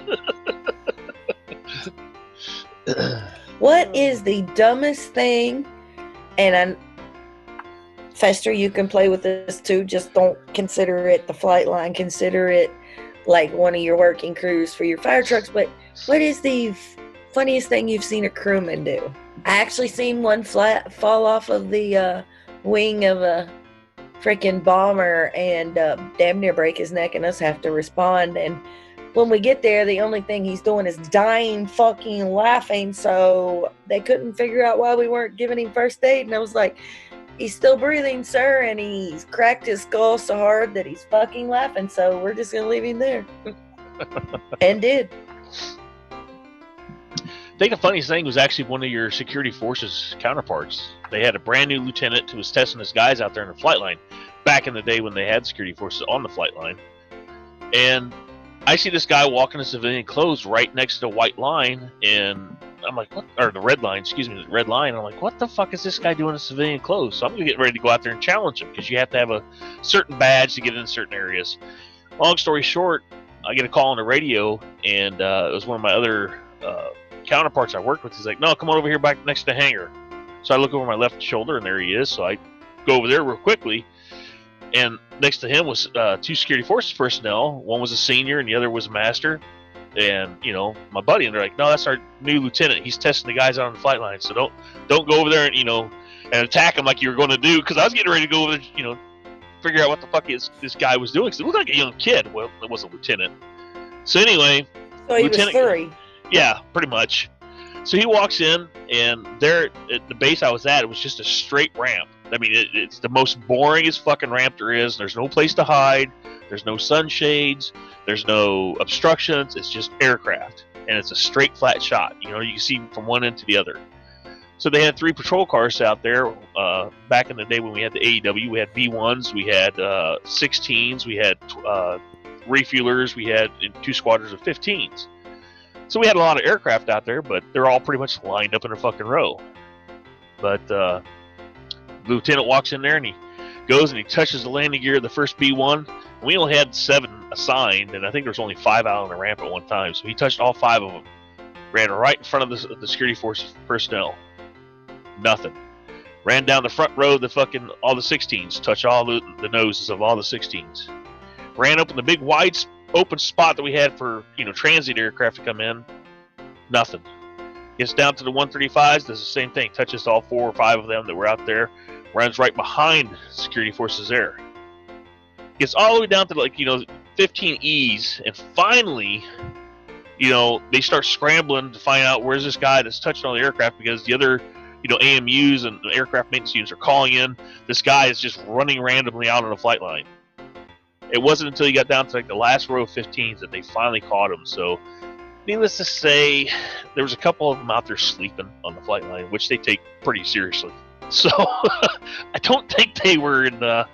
What is the dumbest thing? And Fester, you can play with this too. Just don't consider it the flight line. Consider it like one of your working crews for your fire trucks. But what is the funniest thing you've seen a crewman do? I actually seen one fall off of the wing of a freaking bomber and damn near break his neck, and us have to respond. And when we get there, the only thing he's doing is dying fucking laughing. So they couldn't figure out why we weren't giving him first aid. And I was like, he's still breathing, sir, and he's cracked his skull so hard that he's fucking laughing. So we're just gonna leave him there. And did. I think the funniest thing was actually one of your security forces counterparts. They had a brand new lieutenant who was testing his guys out there in the flight line back in the day when they had security forces on the flight line. And I see this guy walking in civilian clothes right next to the white line, and I'm like, what? Or the red line, excuse me, the red line. I'm like, what the fuck is this guy doing in civilian clothes? So I'm going to get ready to go out there and challenge him because you have to have a certain badge to get in certain areas. Long story short, I get a call on the radio, and it was one of my other counterparts I worked with. He's like, no, come on over here back next to the hangar. So I look over my left shoulder, and there he is. So I go over there real quickly, and next to him was two security forces personnel. One was a senior, and the other was a master. And you know, my buddy, and they're like, no, that's our new lieutenant. He's testing the guys out on the flight line. So don't go over there and and attack him like you were going to do. Because I was getting ready to go over there, figure out what the fuck this guy was doing. Because it looked like a young kid. Well, it was a lieutenant. So anyway, so he was 3. Yeah, pretty much. So he walks in, and there at the base I was at, it was just a straight ramp. I mean, it's the most boringest fucking ramp there is. There's no place to hide. There's no sunshades. There's no obstructions. It's just aircraft, and it's a straight flat shot. You can see from one end to the other. So they had 3 patrol cars out there. Back in the day when we had the AEW, we had B1s, we had 16s, we had refuelers, we had 2 squadrons of 15s. So we had a lot of aircraft out there, but they're all pretty much lined up in a fucking row. But the lieutenant walks in there, and he goes and he touches the landing gear of the first B1. We only had 7 assigned, and I think there was only 5 out on the ramp at one time. So he touched all 5 of them. Ran right in front of the security force personnel. Nothing. Ran down the front row of all the 16s. Touched all the noses of all the 16s. Ran up in the big wide open spot that we had for transient aircraft to come in. Nothing. Gets down to the 135s, does the same thing. Touches all 4 or 5 of them that were out there. Runs right behind security forces there. Gets all the way down to 15 E's, and finally, they start scrambling to find out where's this guy that's touching all the aircraft, because the other AMUs and aircraft maintenance units are calling in. This guy is just running randomly out on the flight line. It wasn't until he got down to the last row of 15s that they finally caught him. So, needless to say, there was a couple of them out there sleeping on the flight line, which they take pretty seriously. So, I don't think they were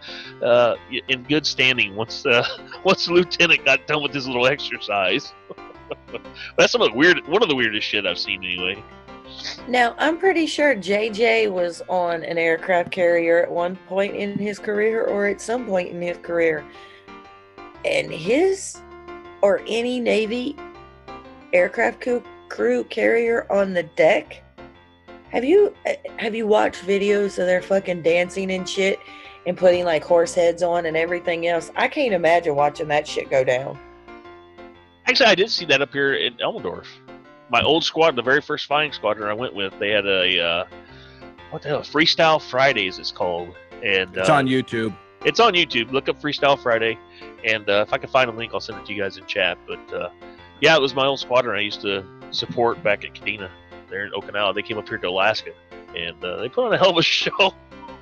in good standing once the lieutenant got done with his little exercise. That's one of the weirdest shit I've seen anyway. Now, I'm pretty sure JJ was on an aircraft carrier at one point in his career, or at some point in his career. And his or any Navy aircraft crew carrier on the deck, have you watched videos of their fucking dancing and shit and putting horse heads on and everything else? I can't imagine watching that shit go down. Actually, I did see that up here in Elmendorf. My old squad, the very first flying squadron I went with, they had a what the hell, Freestyle Fridays it's called, and it's on YouTube. It's on YouTube. Look up Freestyle Friday, and if I can find a link, I'll send it to you guys in chat. But yeah, it was my old squadron I used to support back at Kadena. They're in Okinawa. They came up here to Alaska, and they put on a hell of a show.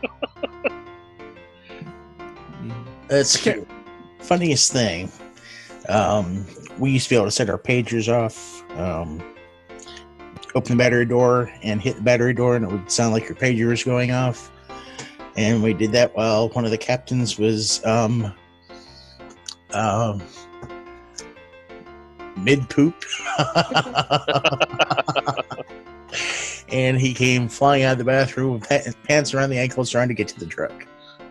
That's the funniest thing. We used to be able to set our pagers off, open the battery door and hit the battery door, and it would sound like your pager was going off. And we did that while one of the captains was mid-poop. And he came flying out of the bathroom with pants around the ankles trying to get to the truck.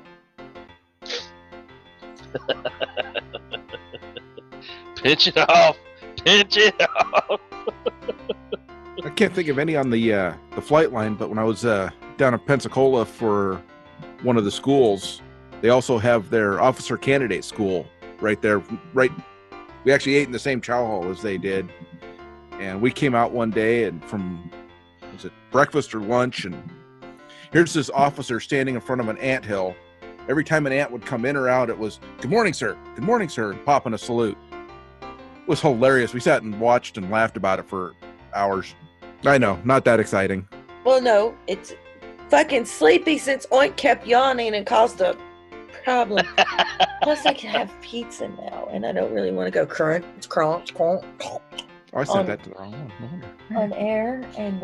Pinch it off. Pinch it off. I can't think of any on the flight line, but when I was down in Pensacola for one of the schools, they also have their officer candidate school right there. Right, we actually ate in the same chow hall as they did, and we came out one day and from was it breakfast or lunch, and here's this officer standing in front of an anthill. Every time an ant would come in or out, it was "Good morning, sir. Good morning, sir," and popping a salute. It was hilarious. We sat and watched and laughed about it for hours. I know, not that exciting. Well, no, it's fucking sleepy since Oink kept yawning and caused a problem. Plus, I can have pizza now, and I don't really want to go crunch. Oh, I said that to the wrong one. No wonder. On air, and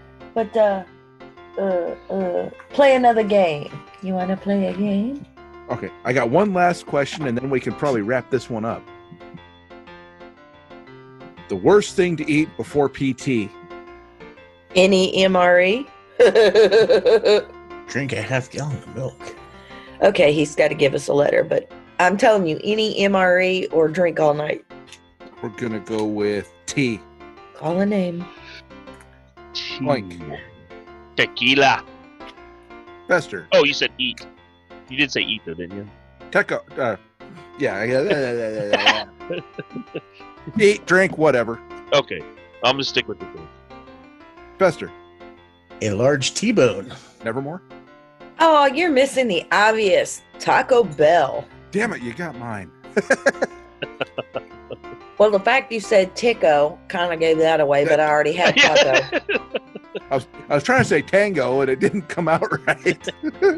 play another game. You want to play a game? Okay, I got one last question, and then we can probably wrap this one up. The worst thing to eat before PT? Any MRE? Drink a half gallon of milk. Okay, he's got to give us a letter, but I'm telling you, any MRE or drink all night. We're going to go with T. Call a name. Oink. Tequila. Fester. Oh, you said eat. You did say eat, though, didn't you? Yeah. Eat, drink, whatever. Okay, I'm going to stick with the thing. Fester. A large T-bone. Nevermore? Oh, you're missing the obvious. Taco Bell. Damn it, you got mine. Well, the fact you said Tico kind of gave that away, but I already had Taco. I was trying to say tango, and it didn't come out right.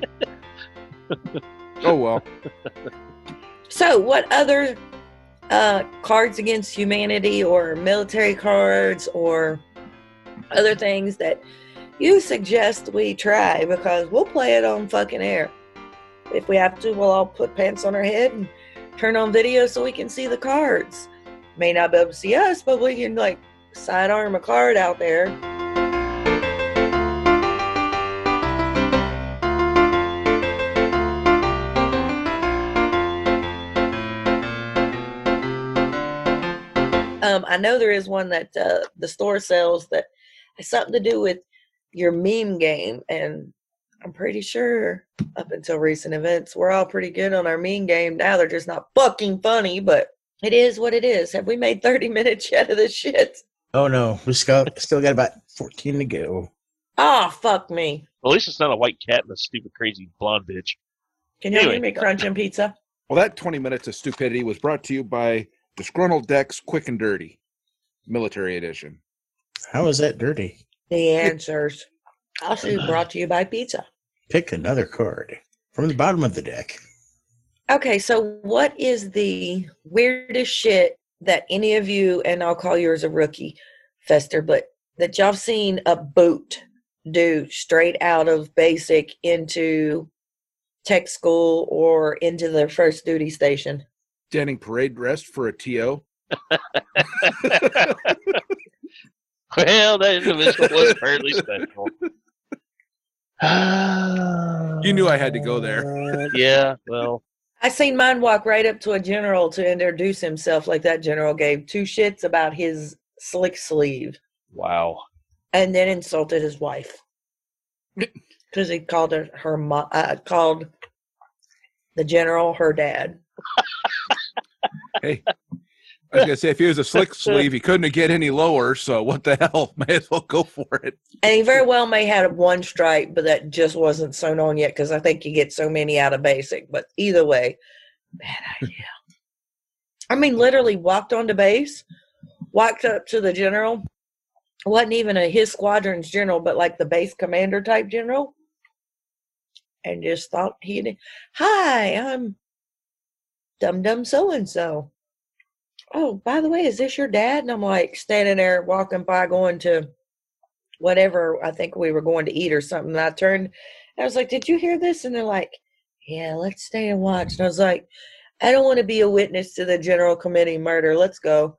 Oh, well. So, what other Cards Against Humanity or military cards or other things that you suggest we try? Because we'll play it on fucking air. If we have to, we'll all put pants on our head and turn on video so we can see the cards. May not be able to see us, but we can like sidearm a card out there. I know there is one that the store sells that has something to do with your meme game, and I'm pretty sure up until recent events, we're all pretty good on our meme game. Now they're just not fucking funny, but it is what it is. Have we made 30 minutes yet of this shit? Oh no, we still got about 14 to go. Oh, fuck me. Well, at least it's not a white cat and a stupid, crazy blonde bitch. Can you hear me crunching pizza? Well, that 20 minutes of stupidity was brought to you by Disgruntled Decks Quick and Dirty, Military Edition. How is that dirty? The answers. Also brought to you by pizza. Pick another card from the bottom of the deck. Okay, so what is the weirdest shit that any of you, and I'll call yours a rookie, Fester, but that y'all seen a boot do straight out of basic into tech school or into their first duty station? Standing parade rest for a TO. Well, that individual was fairly special. You knew I had to go there. Yeah, well. I seen mine walk right up to a general to introduce himself like that general gave two shits about his slick sleeve. Wow. And then insulted his wife. Because he called called the general her dad. Hey, I was going to say, if he was a slick sleeve, he couldn't get any lower, so what the hell? May as well go for it. And he very well may have one stripe, but that just wasn't sewn on yet, because I think you get so many out of basic. But either way, bad idea. I mean, literally walked onto base, walked up to the general, wasn't even his squadron's general, but like the base commander type general. And just thought hi, I'm Dum so-and-so. Oh, by the way, is this your dad? And I'm like standing there walking by going to whatever, I think we were going to eat or something. And I turned, and I was like, did you hear this? And they're like, yeah, let's stay and watch. And I was like, I don't want to be a witness to the General Committee murder. Let's go.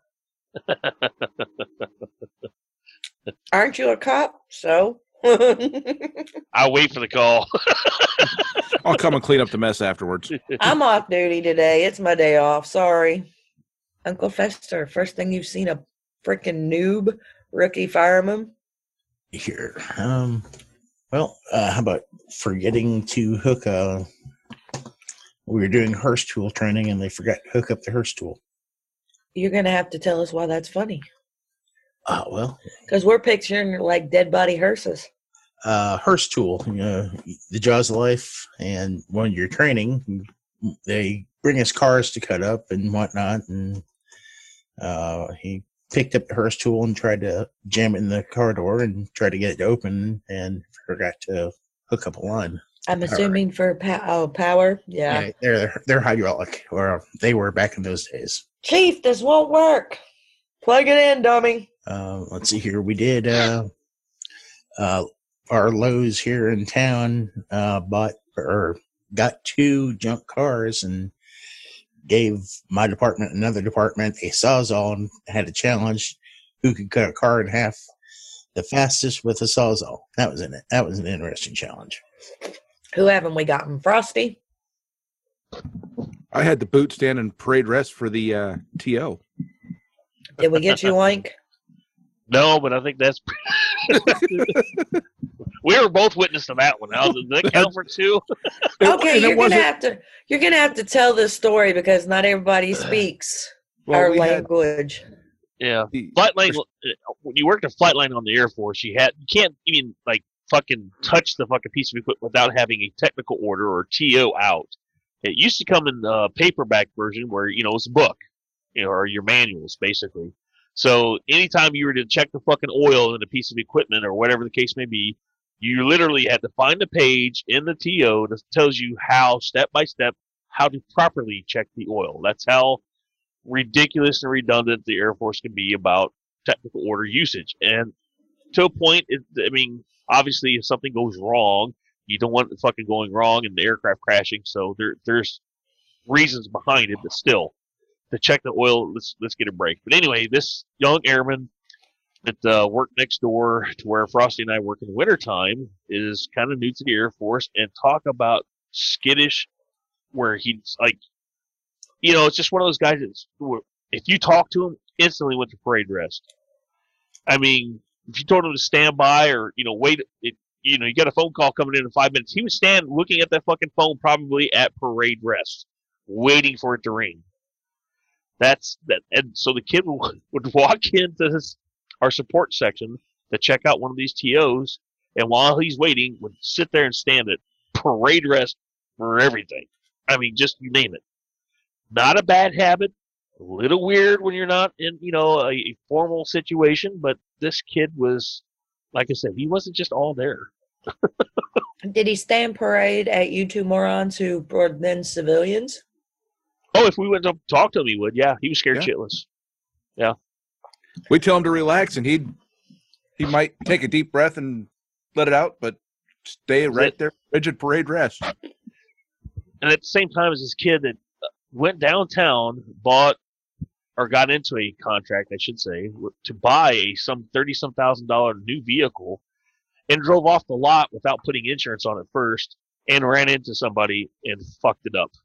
Aren't you a cop? So? I'll wait for the call. I'll come and clean up the mess afterwards. I'm off duty today. It's my day off. Sorry. Uncle Fester, first thing you've seen a freaking noob rookie fireman? Here. Well, how about forgetting to hook we were doing Hearst tool training and they forgot to hook up the Hearst tool. You're going to have to tell us why that's funny. Well. Because we're picturing like dead body hearses. Hearst tool, the Jaws of Life, and when you're training, they bring us cars to cut up and whatnot, and he picked up the Hearst tool and tried to jam it in the car door and tried to get it to open and forgot to hook up a line. I'm assuming for power. Yeah. They're hydraulic, or they were back in those days. Chief, this won't work. Plug it in, dummy. Let's see here. We did our Lowe's here in town got 2 junk cars and gave my department, another department, a Sawzall and had a challenge who could cut a car in half the fastest with a Sawzall. That was an interesting challenge. Who haven't we gotten? Frosty? I had the boot stand and parade rest for the TO. Did we get you, Wank? No, but I think that's... We were both witness to that one. Does that count for 2? Okay, you're gonna have to tell this story because not everybody speaks our language. Yeah, Flightline. When you worked a flight line on the Air Force, you can't even like fucking touch the fucking piece of equipment without having a technical order or TO out. It used to come in the paperback version where it's a book, or your manuals basically. So anytime you were to check the fucking oil in a piece of equipment or whatever the case may be, you literally had to find a page in the TO that tells you how, step by step, how to properly check the oil. That's how ridiculous and redundant the Air Force can be about technical order usage. And to a point, obviously if something goes wrong, you don't want it fucking going wrong and the aircraft crashing. So there's reasons behind it, but still, to check the oil, let's get a break. But anyway, this young airman that worked next door to where Frosty and I work in the wintertime is kind of new to the Air Force, and talk about skittish, where he's like, it's just one of those guys that if you talk to him, instantly went to parade rest. I mean, if you told him to stand by or, wait, you got a phone call coming in 5 minutes, he would stand looking at that fucking phone probably at parade rest, waiting for it to ring. That's that. And so the kid would walk into our support section to check out one of these TOs, and while he's waiting, would sit there and stand at parade rest for everything. I mean, just you name it. Not a bad habit. A little weird when you're not in, a formal situation, but this kid was, like I said, he wasn't just all there. Did he stand parade at you two morons who were then civilians? Oh, if we went to talk to him, he would. Yeah, he was scared shitless. Yeah. We tell him to relax, and he might take a deep breath and let it out, but stay right there, rigid parade rest. And at the same time as this kid that went downtown, bought or got into a contract, I should say, to buy some $30,000 new vehicle, and drove off the lot without putting insurance on it first, and ran into somebody and fucked it up.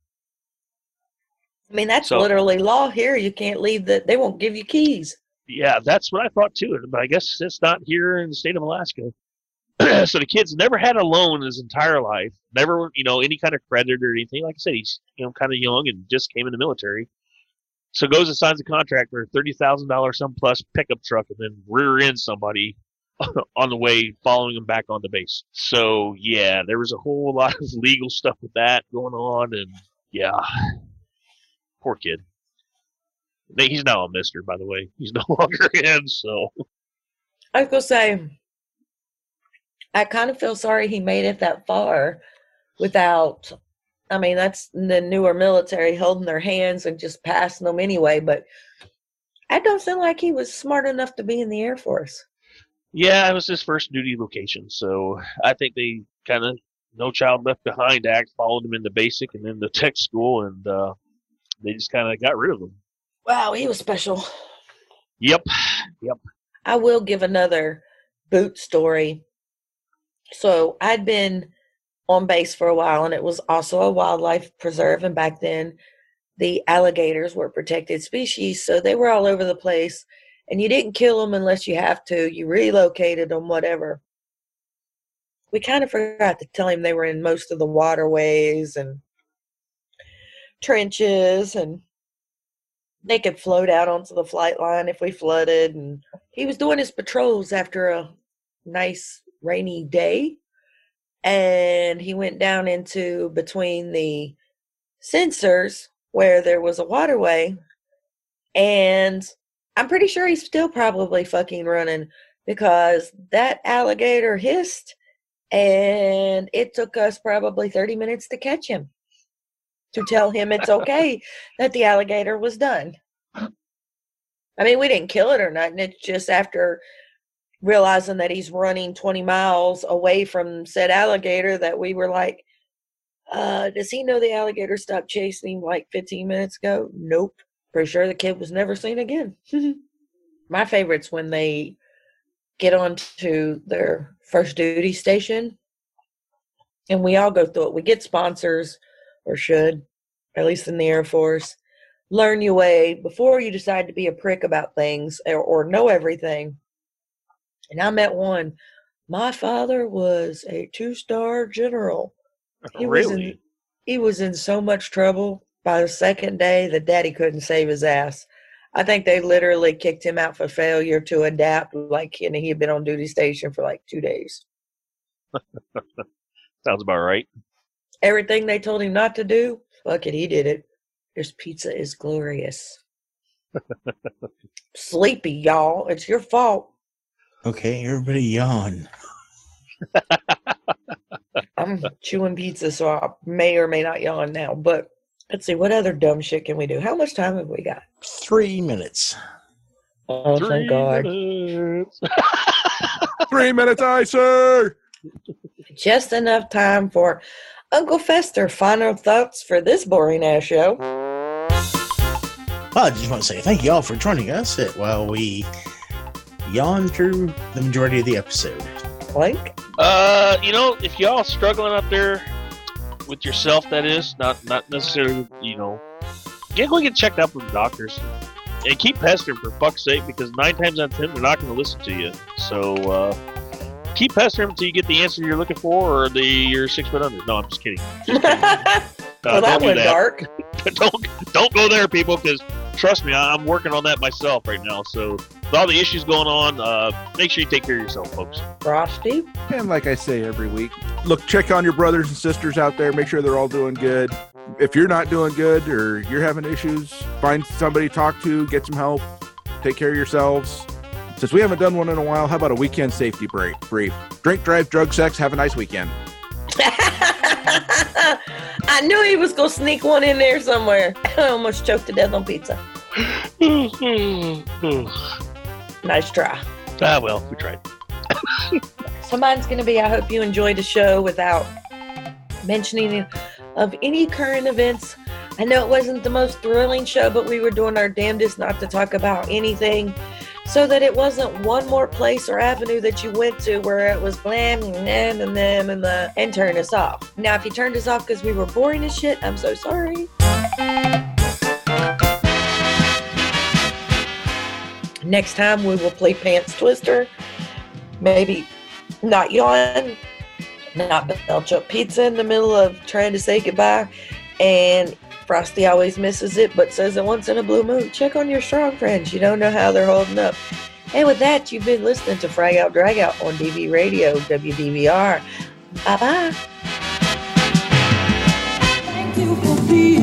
I mean, that's literally law here. You can't leave they won't give you keys. Yeah, that's what I thought too. But I guess it's not here in the state of Alaska. So the kid's never had a loan in his entire life. Never, any kind of credit or anything. Like I said, he's, kind of young and just came in the military. So goes and signs a contract for a $30,000 some plus pickup truck, and then rear ends somebody on the way, following him back on the base. So yeah, there was a whole lot of legal stuff with that going on, and yeah, poor kid. He's now a mister, by the way. He's no longer in, so. I was going to say, I kind of feel sorry he made it that far without, I mean, that's the newer military holding their hands and just passing them anyway, but I don't sound like he was smart enough to be in the Air Force. Yeah, it was his first duty location, so I think they kind of No Child Left Behind act followed him into basic and then the tech school, and they just kind of got rid of him. Wow, he was special. Yep. I will give another boot story. So I'd been on base for a while, and it was also a wildlife preserve, and back then the alligators were protected species, so they were all over the place, and you didn't kill them unless you have to. You relocated them, whatever. We kind of forgot to tell him they were in most of the waterways and trenches, and they could float out onto the flight line if we flooded. And he was doing his patrols after a nice rainy day, and he went down into between the sensors where there was a waterway, and I'm pretty sure he's still probably fucking running, because that alligator hissed, and it took us probably 30 minutes to catch him, to tell him it's okay that the alligator was done. I mean, we didn't kill it or nothing. It's just after realizing that he's running 20 miles away from said alligator that we were like, does he know the alligator stopped chasing him like 15 minutes ago? Nope. Pretty sure the kid was never seen again. My favorite's when they get onto their first duty station, and we all go through it. We get sponsors, or should, at least in the Air Force. Learn your way before you decide to be a prick about things or know everything. And I met one. My father was a 2-star general. Really? He was in so much trouble by the second day that Daddy couldn't save his ass. I think they literally kicked him out for failure to adapt, like, and he had been on duty station for like 2 days. Sounds about right. Everything they told him not to do, fuck it, he did it. This pizza is glorious. Sleepy, y'all. It's your fault. Okay, everybody yawn. I'm chewing pizza, so I may or may not yawn now. But let's see, what other dumb shit can we do? How much time have we got? 3 minutes. Oh, thank God. 3 minutes, I say. Just enough time for Uncle Fester. Final thoughts for this boring-ass show. Well, I just want to say thank you all for joining us while we yawn through the majority of the episode. Like? If y'all struggling out there with yourself, that is, not necessarily, go get checked out with the doctors. And keep pestering, for fuck's sake, because 9 times out of 10, they're not going to listen to you. So, keep pestering until you get the answer you're looking for, or you're 6 foot under. No, I'm just kidding. Well, that went dark. Don't go there, people, because trust me, I'm working on that myself right now. So, with all the issues going on, make sure you take care of yourself, folks. Frosty? And like I say every week, look, check on your brothers and sisters out there. Make sure they're all doing good. If you're not doing good or you're having issues, find somebody to talk to, get some help, take care of yourselves. Since we haven't done one in a while, how about a weekend safety brief? Drink, drive, drug, sex, have a nice weekend. I knew he was going to sneak one in there somewhere. I almost choked to death on pizza. Nice try. Well, we tried. So mine's going to be, I hope you enjoyed the show without mentioning of any current events. I know it wasn't the most thrilling show, but we were doing our damnedest not to talk about anything, so that it wasn't one more place or avenue that you went to where it was blam and turn us off. Now, if you turned us off because we were boring as shit, I'm so sorry. Next time we will play Pants Twister. Maybe not yawn, not belch up pizza in the middle of trying to say goodbye. And Frosty always misses it, but says it once in a blue moon. Check on your strong friends. You don't know how they're holding up. And with that, you've been listening to Frag Out Drag Out on DV Radio, WDVR. Bye-bye. Thank you for being